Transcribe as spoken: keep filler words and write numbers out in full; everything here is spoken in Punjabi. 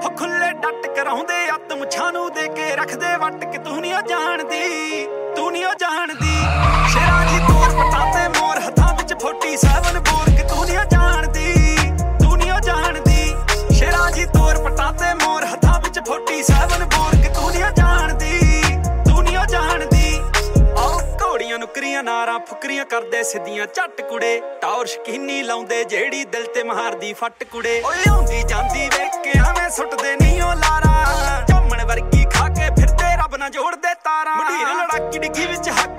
ਹੋ ਖੁੱਲੇ ਡੱਟ ਕਰਾਉਂਦੇ ਅੱਤ ਮੁੱਛਾਂ ਨੂੰ ਦੇ ਕੇ ਰੱਖਦੇ ਵੱਟ ਕਿ ਤੂੰ ਨੀ ਜਾਣਦੀ ਤੂੰ ਨੀ ਜਾਣਦੀ ਸ਼ੇਰਾਂ ਦੀ ਤੋਰ ਪਟਾਤੇ ਮੋਰ ਹੱਥਾਂ ਵਿੱਚ ਸੈਂਤਾਲੀ ਬੋਰ ਕਿ ਤੂੰ ਨੀ ਜਾਣਦੀ ਤੂੰ ਨੀ ਜਾਣਦੀ ਸ਼ੇਰਾਂ ਦੀ ਤੋਰ ਪਟਾਤੇ ਮੋਰ ਹੱਥਾਂ ਵਿੱਚ ਸੈਂਤਾਲੀ ਬੋਰ ਕਿ ਤੂੰ ਨੀ ਜਾਣਦੀ ਤੂੰ ਨੀ ਜਾਣਦੀ ਆਓ ਘੋੜੀਆਂ ਨੁਕਰੀਆਂ ਨਾਰਾਂ ਫੁਕਰੀਆਂ ਕਰਦੇ ਸਿੱਧੀਆਂ ਝੱਟ ਕੁੜੇ ਟੌਰ ਸ਼ਕੀਨੀ ਲਾਉਂਦੇ ਜਿਹੜੀ ਦਿਲ ਤੇ ਮਾਰਦੀ ਫੱਟ ਕੁੜੇ ਓਏ ਆਉਂਦੀ ਜਾਂਦੀ ਵੇਖ ਕੇ ਐਵੇਂ ਸੁੱਟਦੇ ਨਹੀਂ ਉਹ ਲਾਰਾ ਝੰਮਣ ਵਰਗੀ ਖਾ ਕੇ ਫਿਰਦੇ ਰੱਬ ਨਾ ਜੋੜਦੇ ਤਾਰਾਂ ਮੰਡੀਰ ਲੜਾਕੀ ਡਿੱਗੀ ਵਿੱਚ